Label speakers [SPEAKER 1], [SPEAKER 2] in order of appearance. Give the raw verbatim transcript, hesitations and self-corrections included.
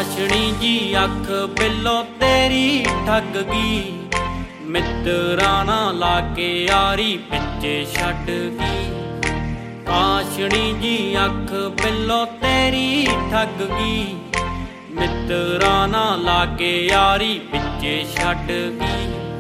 [SPEAKER 1] ਕਾਸ਼ਣੀ ਜੀ ਅੱਖ ਬਿੱਲੋ ਤੇਰੀ ਠੱਗ ਗਈ, ਮਿੱਤਰਾਂ ਨਾਲ ਲਾ ਕੇ ਯਾਰੀ ਪਿੱਛੇ ਛੱਡ ਗਈ। ਕਾਸ਼ਣੀ ਜੀ ਅੱਖ ਬਿੱਲੋ ਤੇਰੀ ਠੱਗ ਗਈ, ਮਿੱਤਰਾਂ ਨਾਲ ਲਾ ਕੇ ਯਾਰੀ ਪਿੱਛੇ ਛੱਡ ਗਈ।